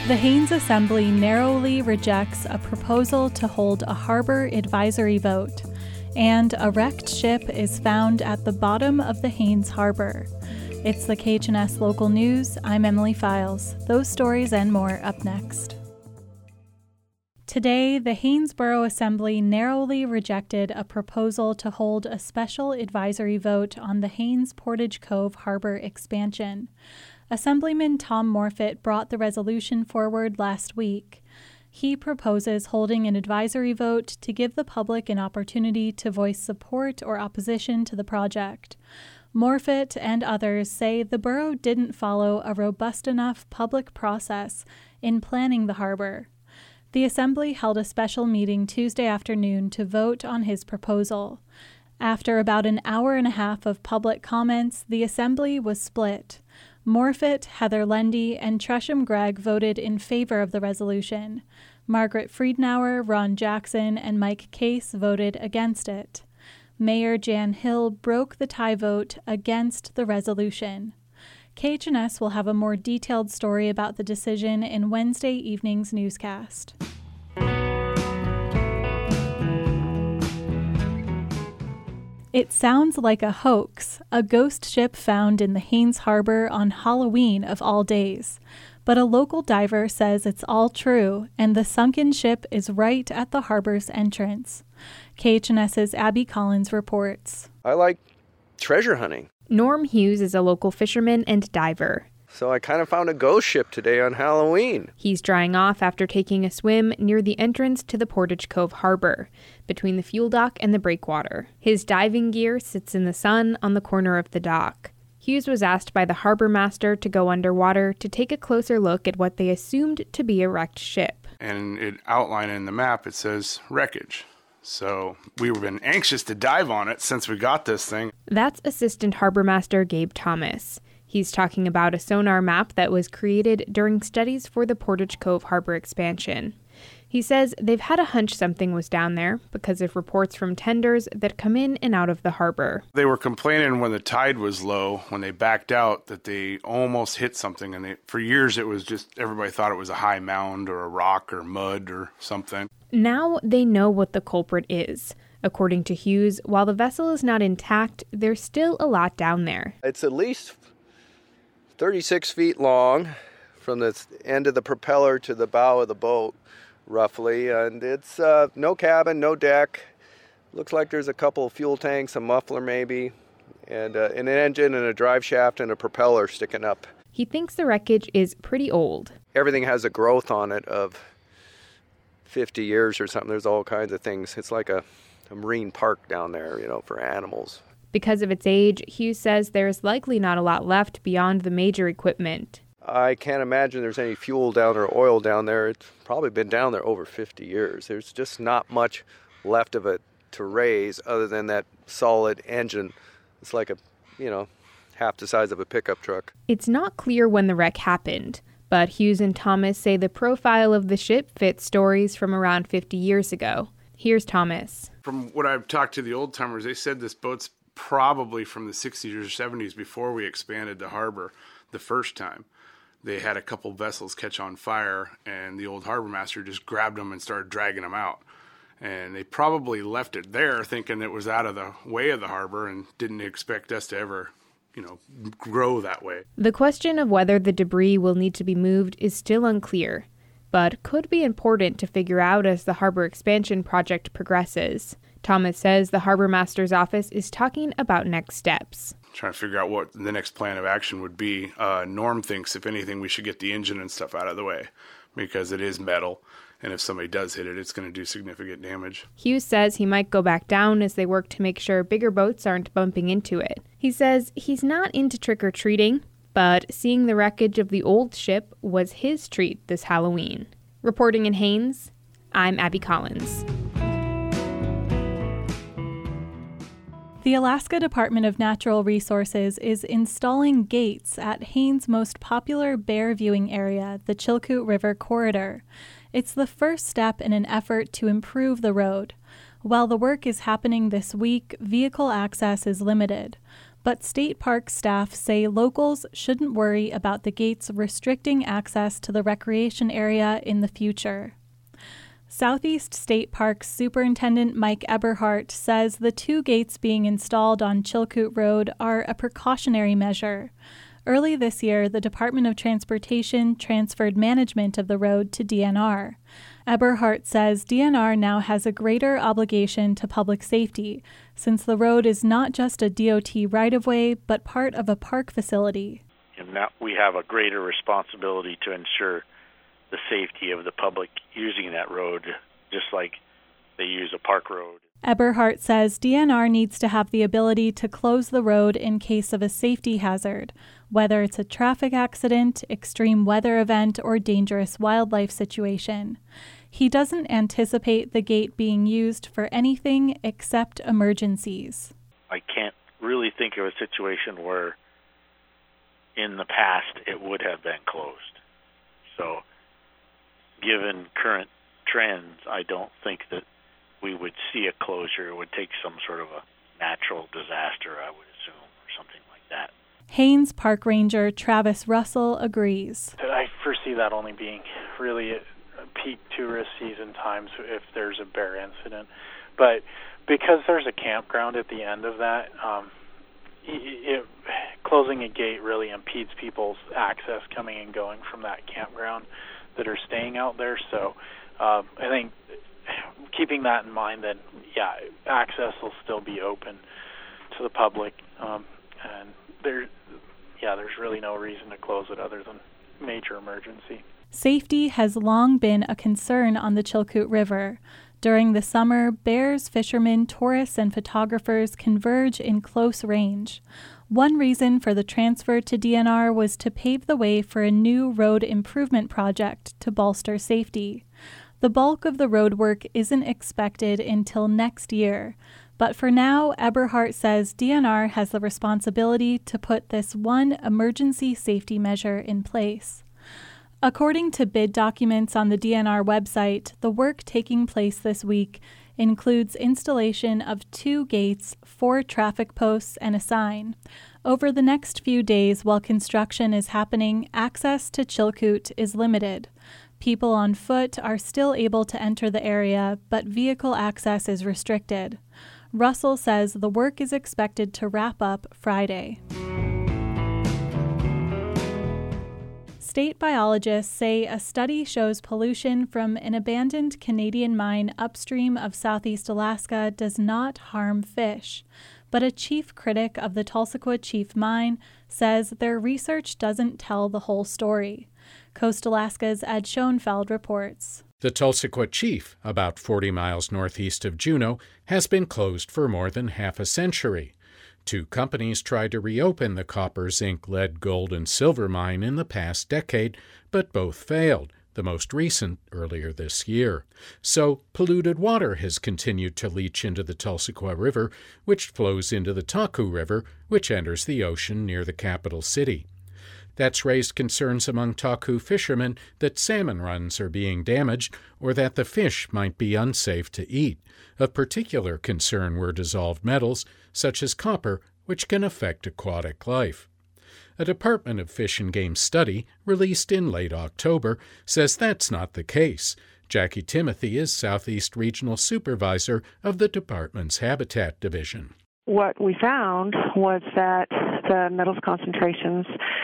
The Haines Assembly narrowly rejects a proposal to hold a harbor advisory vote, and a wrecked ship is found at the bottom of the Haines Harbor. It's the KHNS Local News. I'm Emily Files. Those stories and more up next. Today, the Haines Borough Assembly narrowly rejected a proposal to hold a special advisory vote on the Haines Portage Cove Harbor expansion. Assemblyman Tom Morfitt brought the resolution forward last week. He proposes holding an advisory vote to give the public an opportunity to voice support or opposition to the project. Morfitt and others say the borough didn't follow a robust enough public process in planning the harbor. The Assembly held a special meeting Tuesday afternoon to vote on his proposal. After about an hour and a half of public comments, the Assembly was split. Morfitt, Heather Lendy, and Tresham Gregg voted in favor of the resolution. Margaret Friedenauer, Ron Jackson, and Mike Case voted against it. Mayor Jan Hill broke the tie vote against the resolution. KHNS will have a more detailed story about the decision in Wednesday evening's newscast. It sounds like a hoax, a ghost ship found in the Haines Harbor on Halloween of all days. But a local diver says it's all true, and the sunken ship is right at the harbor's entrance. KHNS's Abby Collins reports. I like treasure hunting. Norm Hughes is a local fisherman and diver. So I kind of found a ghost ship today on Halloween. He's drying off after taking a swim near the entrance to the Portage Cove Harbor, between the fuel dock and the breakwater. His diving gear sits in the sun on the corner of the dock. Hughes was asked by the harbor master to go underwater to take a closer look at what they assumed to be a wrecked ship. And it outlined in the map, it says wreckage. So we've been anxious to dive on it since we got this thing. That's Assistant Harbor Master Gabe Thomas. He's talking about a sonar map that was created during studies for the Portage Cove Harbor expansion. He says they've had a hunch something was down there because of reports from tenders that come in and out of the harbor. They were complaining when the tide was low, when they backed out, that they almost hit something. And for years, it was just everybody thought it was a high mound or a rock or mud or something. Now they know what the culprit is. According to Hughes, while the vessel is not intact, there's still a lot down there. It's at least 36 feet long from the end of the propeller to the bow of the boat, roughly. And it's no cabin, no deck. Looks like there's a couple of fuel tanks, a muffler maybe, and an engine and a drive shaft and a propeller sticking up. He thinks the wreckage is pretty old. Everything has a growth on it of 50 years or something. There's all kinds of things. It's like a marine park down there, for animals. Because of its age, Hughes says there's likely not a lot left beyond the major equipment. I can't imagine there's any fuel down there or oil down there. It's probably been down there over 50 years. There's just not much left of it to raise other than that solid engine. It's like half the size of a pickup truck. It's not clear when the wreck happened, but Hughes and Thomas say the profile of the ship fits stories from around 50 years ago. Here's Thomas. From what I've talked to the old timers, they said this boat's probably from the 60s or 70s before we expanded the harbor the first time. They had a couple vessels catch on fire, and the old harbor master just grabbed them and started dragging them out. And they probably left it there thinking it was out of the way of the harbor and didn't expect us to ever, grow that way. The question of whether the debris will need to be moved is still unclear, but could be important to figure out as the harbor expansion project progresses. Thomas says the harbor master's office is talking about next steps. Trying to figure out what the next plan of action would be. Norm thinks, if anything, we should get the engine and stuff out of the way because it is metal. And if somebody does hit it, it's going to do significant damage. Hughes says he might go back down as they work to make sure bigger boats aren't bumping into it. He says he's not into trick-or-treating, but seeing the wreckage of the old ship was his treat this Halloween. Reporting in Haines, I'm Abby Collins. The Alaska Department of Natural Resources is installing gates at Haines' most popular bear viewing area, the Chilkoot River Corridor. It's the first step in an effort to improve the road. While the work is happening this week, vehicle access is limited. but state park staff say locals shouldn't worry about the gates restricting access to the recreation area in the future. Southeast State Parks Superintendent Mike Eberhardt says the 2 gates being installed on Chilkoot Road are a precautionary measure. Early this year, the Department of Transportation transferred management of the road to DNR. Eberhardt says DNR now has a greater obligation to public safety, since the road is not just a DOT right-of-way, but part of a park facility. And now we have a greater responsibility to ensure the safety of the public using that road, just like they use a park road. Eberhardt says DNR needs to have the ability to close the road in case of a safety hazard, whether it's a traffic accident, extreme weather event, or dangerous wildlife situation. He doesn't anticipate the gate being used for anything except emergencies. I can't really think of a situation where in the past it would have been closed. So, given current trends, I don't think that we would see a closure. It would take some sort of a natural disaster, I would assume, or something like that. Haines Park Ranger Travis Russell agrees. I foresee that only being really at peak tourist season times if there's a bear incident. But because there's a campground at the end of that, closing a gate really impedes people's access coming and going from that campground that are staying out there. So I think keeping that in mind, that access will still be open to the public, and there's really no reason to close it other than major emergency. Safety has long been a concern on the Chilkoot River. During the summer, bears, fishermen, tourists, and photographers converge in close range. One reason for the transfer to DNR was to pave the way for a new road improvement project to bolster safety. The bulk of the road work isn't expected until next year, but for now, Eberhardt says DNR has the responsibility to put this one emergency safety measure in place. According to bid documents on the DNR website, the work taking place this week includes installation of 2 gates, 4 traffic posts, and a sign. Over the next few days while construction is happening, access to Chilkoot is limited. People on foot are still able to enter the area, but vehicle access is restricted. Russell says the work is expected to wrap up Friday. State biologists say a study shows pollution from an abandoned Canadian mine upstream of Southeast Alaska does not harm fish. But a chief critic of the Tulsequah Chief Mine says their research doesn't tell the whole story. Coast Alaska's Ed Schoenfeld reports. The Tulsequah Chief, about 40 miles northeast of Juneau, has been closed for more than half a century. 2 companies tried to reopen the copper, zinc, lead, gold, and silver mine in the past decade, but both failed, the most recent earlier this year. So polluted water has continued to leach into the Tulsequah River, which flows into the Taku River, which enters the ocean near the capital city. That's raised concerns among Taku fishermen that salmon runs are being damaged or that the fish might be unsafe to eat. Of particular concern were dissolved metals, such as copper, which can affect aquatic life. A Department of Fish and Game study, released in late October, says that's not the case. Jackie Timothy is Southeast Regional Supervisor of the department's Habitat Division. What we found was that the metals concentrations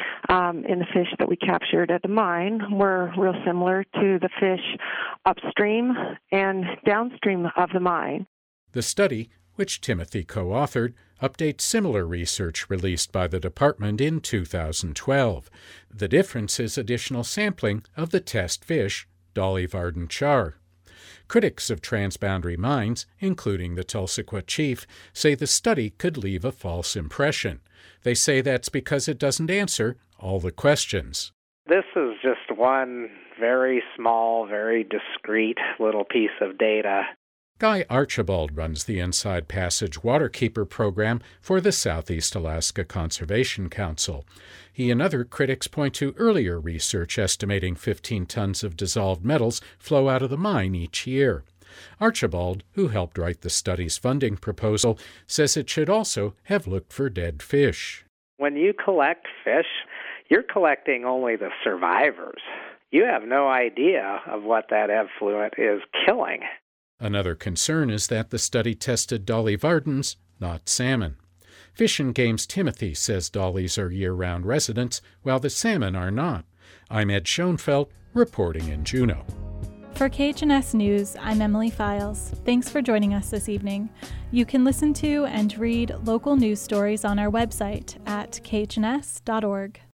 in the fish that we captured at the mine were real similar to the fish upstream and downstream of the mine. The study, which Timothy co-authored, updates similar research released by the department in 2012. The difference is additional sampling of the test fish, Dolly Varden char. Critics of transboundary mines, including the Tulsequah Chief, say the study could leave a false impression. They say that's because it doesn't answer all the questions. This is just one very small, very discrete little piece of data. Guy Archibald runs the Inside Passage Waterkeeper program for the Southeast Alaska Conservation Council. He and other critics point to earlier research estimating 15 tons of dissolved metals flow out of the mine each year. Archibald, who helped write the study's funding proposal, says it should also have looked for dead fish. When you collect fish, you're collecting only the survivors. You have no idea of what that effluent is killing. Another concern is that the study tested Dolly Vardens, not salmon. Fish and Game's Timothy says dollies are year-round residents, while the salmon are not. I'm Ed Schoenfeld, reporting in Juneau. For KHNS News, I'm Emily Files. Thanks for joining us this evening. You can listen to and read local news stories on our website at khns.org.